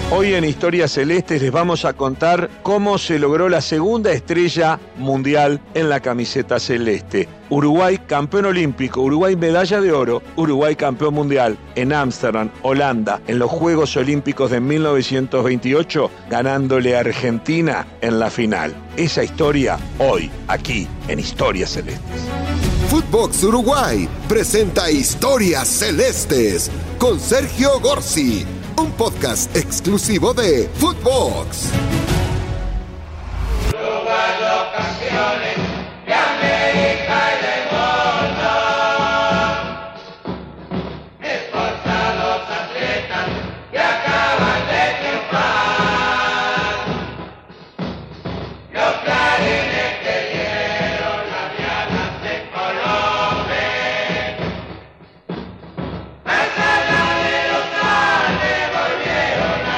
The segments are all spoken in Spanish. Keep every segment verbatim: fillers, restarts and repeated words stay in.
Hoy en Historias Celestes les vamos a contar cómo se logró la segunda estrella mundial en la camiseta celeste. Uruguay campeón olímpico, Uruguay medalla de oro, Uruguay campeón mundial en Ámsterdam, Holanda, en los Juegos Olímpicos de mil novecientos veintiocho, ganándole a Argentina en la final. Esa historia hoy, aquí en Historias Celestes. Footbox Uruguay presenta Historias Celestes con Sergio Gorsi, un podcast exclusivo de Footbox. Uruguay los campeones de América y del mundo, esforzados atletas que acaban de triunfar, los clarines que dieron las dianas en Colombia, más allá de los Andes volvieron a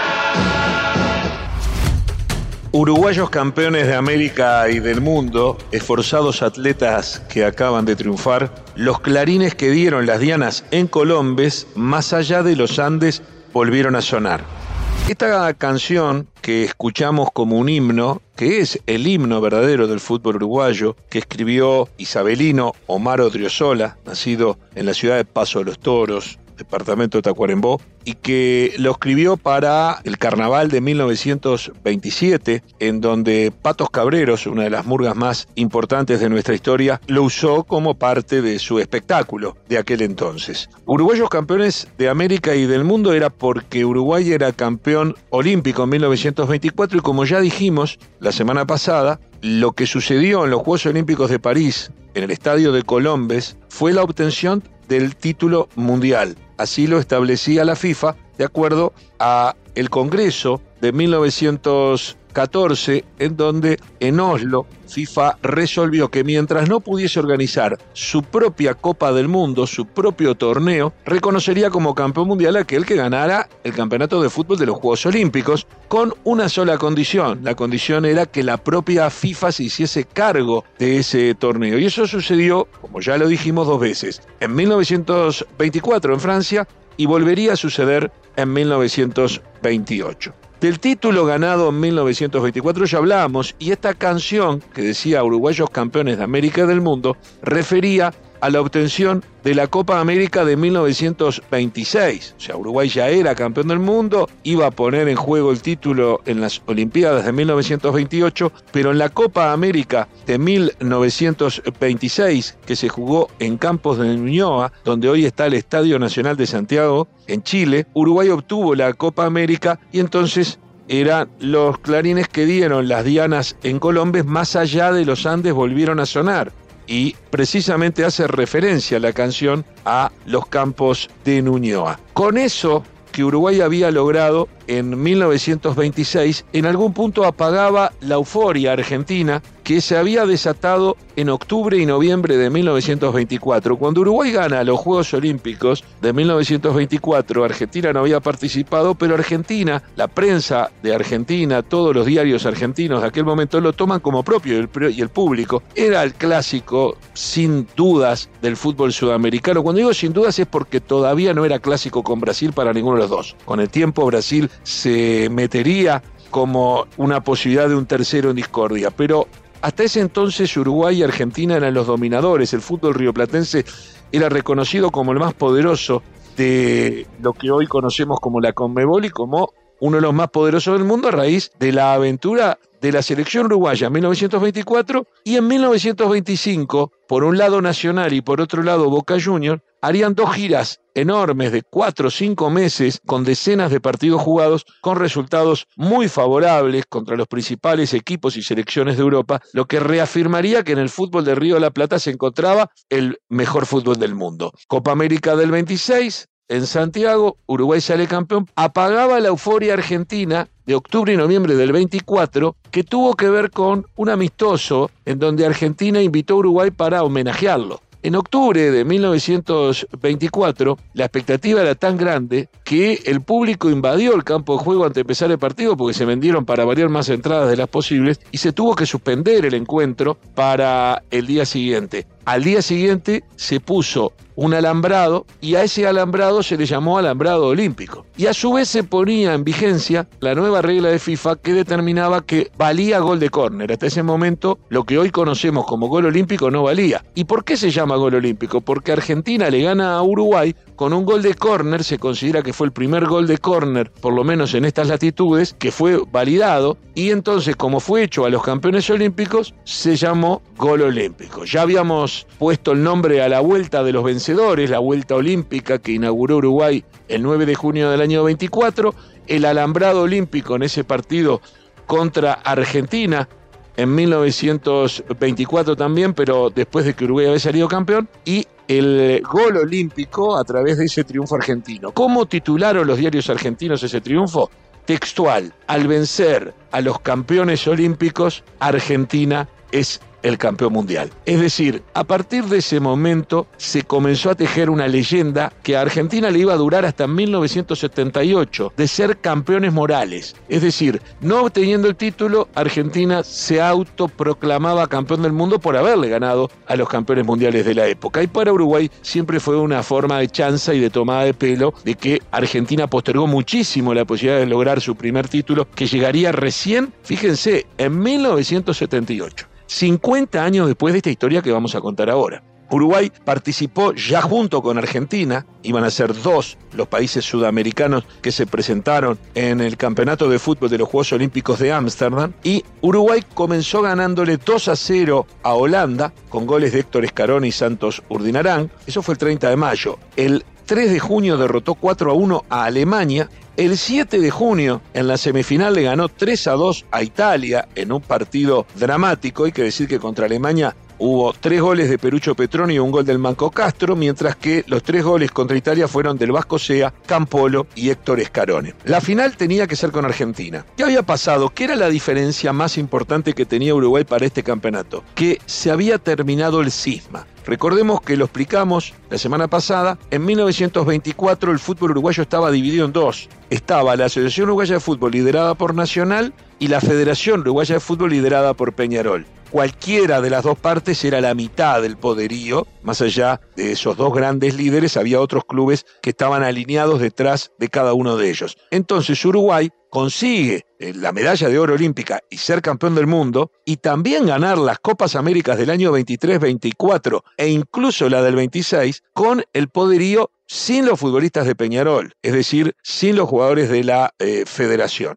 sonar. Uruguayos campeones de América y del mundo, esforzados atletas que acaban de triunfar, los clarines que dieron las dianas en Colombes, más allá de los Andes, volvieron a sonar. Esta canción que escuchamos como un himno, que es el himno verdadero del fútbol uruguayo, que escribió isabelino Omar Odriozola, nacido en la ciudad de Paso de los Toros, departamento de Tacuarembó, y que lo escribió para el carnaval de mil novecientos veintisiete, en donde Patos Cabreros, una de las murgas más importantes de nuestra historia, lo usó como parte de su espectáculo de aquel entonces. Uruguayos campeones de América y del mundo era porque Uruguay era campeón olímpico en mil novecientos veinticuatro, y como ya dijimos la semana pasada, lo que sucedió en los Juegos Olímpicos de París, en el estadio de Colombes, fue la obtención del título mundial. Así lo establecía la FIFA, de acuerdo a el Congreso de mil novecientos catorce, en donde en Oslo FIFA resolvió que mientras no pudiese organizar su propia Copa del Mundo, su propio torneo, reconocería como campeón mundial aquel que ganara el campeonato de fútbol de los Juegos Olímpicos, con una sola condición. La condición era que la propia FIFA se hiciese cargo de ese torneo. Y eso sucedió, como ya lo dijimos, dos veces. En mil novecientos veinticuatro en Francia, y volvería a suceder en mil novecientos veintiocho. Del título ganado en mil novecientos veinticuatro ya hablábamos, y esta canción que decía Uruguayos campeones de América y del mundo refería a la obtención de la Copa América de mil novecientos veintiséis. O sea, Uruguay ya era campeón del mundo, iba a poner en juego el título en las Olimpiadas de mil novecientos veintiocho, pero en la Copa América de mil novecientos veintiséis, que se jugó en Campos de Ñuñoa, donde hoy está el Estadio Nacional de Santiago, en Chile, Uruguay obtuvo la Copa América, y entonces eran los clarines que dieron las dianas en Colombes, más allá de los Andes volvieron a sonar. Y precisamente hace referencia la canción a los Campos de Ñuñoa. Con eso que Uruguay había logrado en mil novecientos veintiséis, en algún punto apagaba la euforia argentina que se había desatado en octubre y noviembre de mil novecientos veinticuatro. Cuando Uruguay gana los Juegos Olímpicos de mil novecientos veinticuatro, Argentina no había participado, pero Argentina, la prensa de Argentina, todos los diarios argentinos de aquel momento lo toman como propio, y el, y el público. Era el clásico, sin dudas, del fútbol sudamericano. Cuando digo sin dudas es porque todavía no era clásico con Brasil para ninguno de los dos. Con el tiempo Brasil se metería como una posibilidad de un tercero en discordia, pero hasta ese entonces Uruguay y Argentina eran los dominadores. El fútbol rioplatense era reconocido como el más poderoso de lo que hoy conocemos como la Conmebol y como uno de los más poderosos del mundo, a raíz de la aventura de la selección uruguaya en mil novecientos veinticuatro, y en mil novecientos veinticinco, por un lado Nacional y por otro lado Boca Juniors, harían dos giras enormes de cuatro o cinco meses con decenas de partidos jugados, con resultados muy favorables contra los principales equipos y selecciones de Europa, lo que reafirmaría que en el fútbol de Río de la Plata se encontraba el mejor fútbol del mundo. Copa América del veintiséis, en Santiago, Uruguay sale campeón, apagaba la euforia argentina de octubre y noviembre del veinticuatro, que tuvo que ver con un amistoso en donde Argentina invitó a Uruguay para homenajearlo. En octubre de mil novecientos veinticuatro, la expectativa era tan grande que el público invadió el campo de juego antes de empezar el partido, porque se vendieron para variar más entradas de las posibles, y se tuvo que suspender el encuentro para el día siguiente. Al día siguiente se puso un alambrado y a ese alambrado se le llamó alambrado olímpico. Y a su vez se ponía en vigencia la nueva regla de FIFA que determinaba que valía gol de córner. Hasta ese momento lo que hoy conocemos como gol olímpico no valía. ¿Y por qué se llama gol olímpico? Porque Argentina le gana a Uruguay con un gol de córner, se considera que fue el primer gol de córner, por lo menos en estas latitudes, que fue validado, y entonces como fue hecho a los campeones olímpicos, se llamó gol olímpico. Ya habíamos puesto el nombre a la vuelta de los vencedores, la vuelta olímpica que inauguró Uruguay el nueve de junio del año veinticuatro, el alambrado olímpico en ese partido contra Argentina en mil novecientos veinticuatro también, pero después de que Uruguay había salido campeón, y el gol olímpico a través de ese triunfo argentino. ¿Cómo titularon los diarios argentinos ese triunfo? Textual: al vencer a los campeones olímpicos, Argentina es el campeón mundial. Es decir, a partir de ese momento se comenzó a tejer una leyenda que a Argentina le iba a durar hasta mil novecientos setenta y ocho, de ser campeones morales. Es decir, no obteniendo el título, Argentina se autoproclamaba campeón del mundo por haberle ganado a los campeones mundiales de la época. Y para Uruguay siempre fue una forma de chanza y de tomada de pelo de que Argentina postergó muchísimo la posibilidad de lograr su primer título, que llegaría recién, fíjense, en mil novecientos setenta y ocho. cincuenta años después de esta historia que vamos a contar ahora. Uruguay participó ya junto con Argentina, iban a ser dos los países sudamericanos que se presentaron en el campeonato de fútbol de los Juegos Olímpicos de Ámsterdam, y Uruguay comenzó ganándole dos a cero a Holanda, con goles de Héctor Escarone y Santos Urdinarán. Eso fue el treinta de mayo. El tres de junio derrotó cuatro a uno a Alemania. El siete de junio, en la semifinal, le ganó tres a dos a Italia en un partido dramático. Hay que decir que contra Alemania hubo tres goles de Perucho Petroni y un gol del Manco Castro, mientras que los tres goles contra Italia fueron del Vasco Sea, Campolo y Héctor Escarone. La final tenía que ser con Argentina. ¿Qué había pasado? ¿Qué era la diferencia más importante que tenía Uruguay para este campeonato? Que se había terminado el cisma. Recordemos que lo explicamos la semana pasada, en mil novecientos veinticuatro el fútbol uruguayo estaba dividido en dos. Estaba la Asociación Uruguaya de Fútbol liderada por Nacional y la Federación Uruguaya de Fútbol liderada por Peñarol. Cualquiera de las dos partes era la mitad del poderío. Más allá de esos dos grandes líderes, había otros clubes que estaban alineados detrás de cada uno de ellos. Entonces Uruguay consigue la medalla de oro olímpica y ser campeón del mundo, y también ganar las Copas Américas del año veintitrés, veinticuatro e incluso la del veintiséis, con el poderío sin los futbolistas de Peñarol, es decir, sin los jugadores de la eh, federación.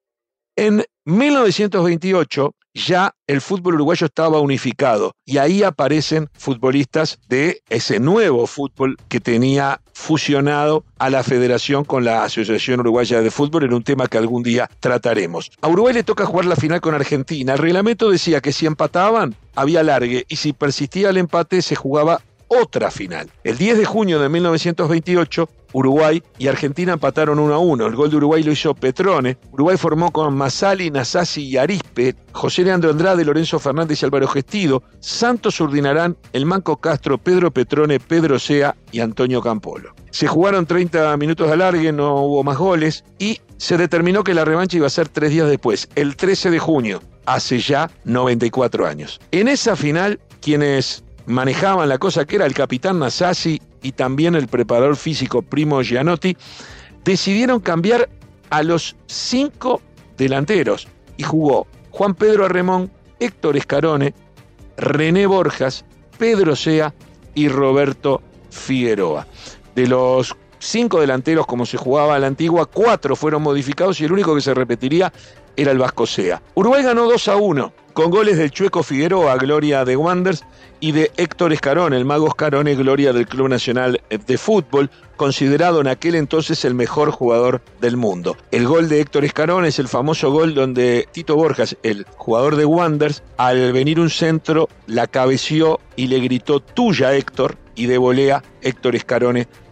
En mil novecientos veintiocho ya el fútbol uruguayo estaba unificado, y ahí aparecen futbolistas de ese nuevo fútbol que tenía fusionado a la federación con la Asociación Uruguaya de Fútbol, en un tema que algún día trataremos. A Uruguay le toca jugar la final con Argentina. El reglamento decía que si empataban había alargue, y si persistía el empate se jugaba otra final. El diez de junio de mil novecientos veintiocho, Uruguay y Argentina empataron uno a uno. El gol de Uruguay lo hizo Petrone. Uruguay formó con Masali, Nasasi y Arispe, José Leandro Andrade, Lorenzo Fernández y Álvaro Gestido, Santos Urdinarán, el Manco Castro, Pedro Petrone, Pedro Sea y Antonio Campolo. Se jugaron treinta minutos de alargue, no hubo más goles, y se determinó que la revancha iba a ser tres días después, el trece de junio, hace ya noventa y cuatro años. En esa final, quienes manejaban la cosa, que era el capitán Nasasi y también el preparador físico Primo Gianotti, decidieron cambiar a los cinco delanteros, y jugó Juan Pedro Arremón, Héctor Escarone, René Borjas, Pedro Sea y Roberto Figueroa. De los cinco delanteros, como se jugaba a la antigua, cuatro fueron modificados y el único que se repetiría era el Vasco Sea. Uruguay ganó dos a uno, con goles del Chueco Figueroa, gloria de Wanderers, y de Héctor Escarone, el Mago Escarone, gloria del Club Nacional de Fútbol, considerado en aquel entonces el mejor jugador del mundo. El gol de Héctor Escarone es el famoso gol donde Tito Borjas, el jugador de Wanderers, al venir un centro, la cabeció y le gritó: "Tuya, Héctor", y de volea Héctor Escarone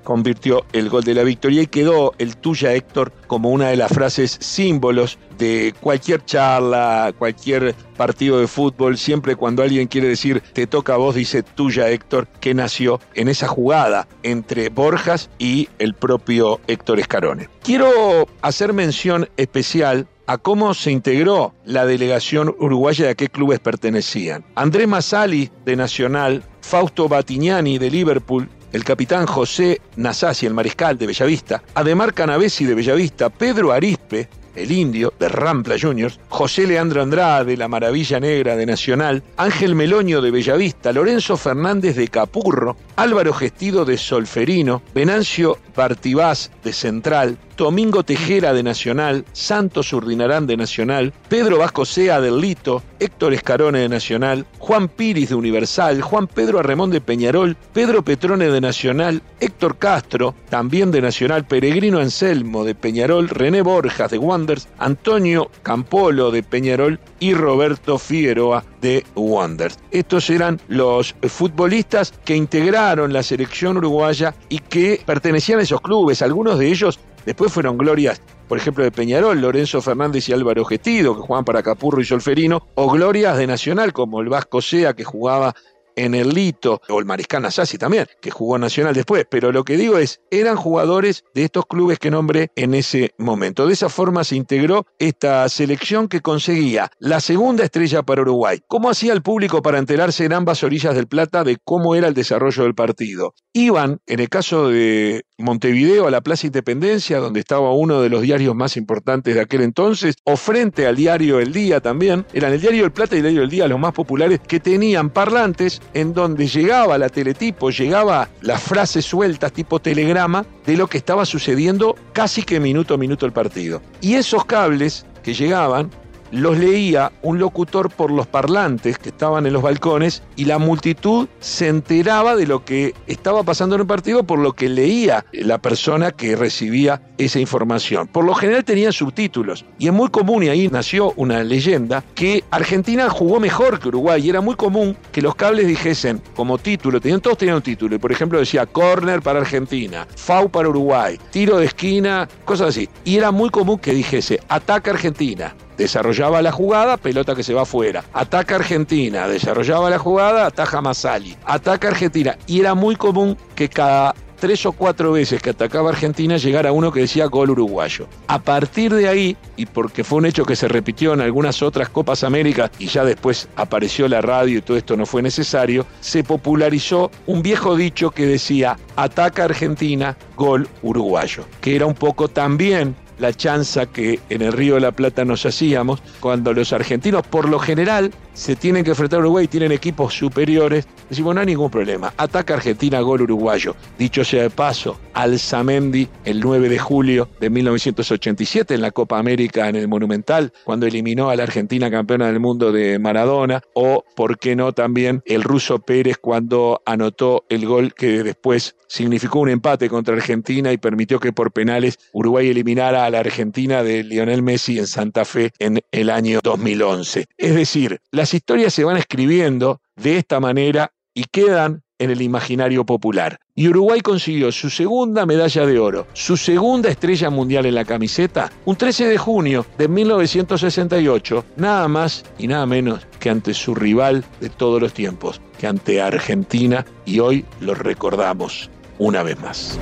convirtió el gol de la victoria y quedó el tuya, Héctor, como una de las frases símbolos de cualquier charla, cualquier partido de fútbol. Siempre cuando alguien quiere decir te toca a vos, dice tuya, Héctor, que nació en esa jugada entre Borjas y el propio Héctor Escarone. Quiero hacer mención especial a cómo se integró la delegación uruguaya y a qué clubes pertenecían. Andrés Massali, de Nacional, Fausto Battignani, de Liverpool, el capitán José Nasasi, el mariscal, de Bellavista, Ademar Canavesi, de Bellavista, Pedro Arispe, el indio, de Rampla Juniors, José Leandro Andrade, la Maravilla Negra, de Nacional, Ángel Meloño, de Bellavista, Lorenzo Fernández, de Capurro, Álvaro Gestido, de Solferino, Venancio Bartibás, de Central, Domingo Tejera, de Nacional, Santos Urdinarán, de Nacional, Pedro Vascosea, del Lito, Héctor Escarone, de Nacional, Juan Piris, de Universal, Juan Pedro Arremón, de Peñarol, Pedro Petrone, de Nacional, Héctor Castro, también de Nacional, Peregrino Anselmo, de Peñarol, René Borjas, de Wanderers, Antonio Campolo, de Peñarol y Roberto Figueroa, de Wanderers. Estos eran los futbolistas que integraron la selección uruguaya y que pertenecían a esos clubes. Algunos de ellos después fueron glorias, por ejemplo, de Peñarol, Lorenzo Fernández y Álvaro Gestido, que jugaban para Capurro y Solferino, o glorias de Nacional, como el Vasco Sea, que jugaba en el Lito, o el Mariscal Nasasi también, que jugó Nacional después. Pero lo que digo es, eran jugadores de estos clubes que nombré en ese momento. De esa forma se integró esta selección que conseguía la segunda estrella para Uruguay. ¿Cómo hacía el público para enterarse en ambas orillas del Plata de cómo era el desarrollo del partido? Iban, en el caso de Montevideo, a la Plaza Independencia, donde estaba uno de los diarios más importantes de aquel entonces, o frente al diario El Día también. Eran el diario El Plata y el diario El Día los más populares, que tenían parlantes en donde llegaba la teletipo, llegaba las frases sueltas tipo telegrama de lo que estaba sucediendo casi que minuto a minuto el partido. Y esos cables que llegaban los leía un locutor por los parlantes que estaban en los balcones y la multitud se enteraba de lo que estaba pasando en el partido por lo que leía la persona que recibía esa información. Por lo general tenían subtítulos y es muy común, y ahí nació una leyenda, que Argentina jugó mejor que Uruguay y era muy común que los cables dijesen como título, tenían, todos tenían un título y por ejemplo decía córner para Argentina, foul para Uruguay, tiro de esquina, cosas así. Y era muy común que dijese ataca Argentina. Desarrollaba la jugada, pelota que se va afuera. Ataca Argentina, desarrollaba la jugada, ataja Massali. Ataca Argentina. Y era muy común que cada tres o cuatro veces que atacaba Argentina llegara uno que decía gol uruguayo. A partir de ahí, y porque fue un hecho que se repitió en algunas otras Copas América y ya después apareció la radio y todo esto no fue necesario, se popularizó un viejo dicho que decía ataca Argentina, gol uruguayo, que era un poco también la chanza que en el Río de la Plata nos hacíamos cuando los argentinos por lo general se tienen que enfrentar a Uruguay y tienen equipos superiores. Decimos, no hay ningún problema, ataca Argentina, gol uruguayo. Dicho sea de paso, Alzamendi el nueve de julio de mil novecientos ochenta y siete en la Copa América en el Monumental, cuando eliminó a la Argentina campeona del mundo de Maradona, o por qué no también el ruso Pérez cuando anotó el gol que después significó un empate contra Argentina y permitió que por penales Uruguay eliminara a la Argentina de Lionel Messi en Santa Fe en el año dos mil once. Es decir, las historias se van escribiendo de esta manera y quedan en el imaginario popular. Y Uruguay consiguió su segunda medalla de oro, su segunda estrella mundial en la camiseta, un trece de junio de mil novecientos sesenta y ocho, nada más y nada menos que ante su rival de todos los tiempos, que ante Argentina, y hoy lo recordamos una vez más.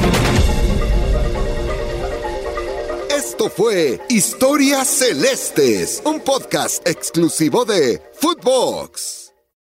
Esto fue Historias Celestes, un podcast exclusivo de Footbox.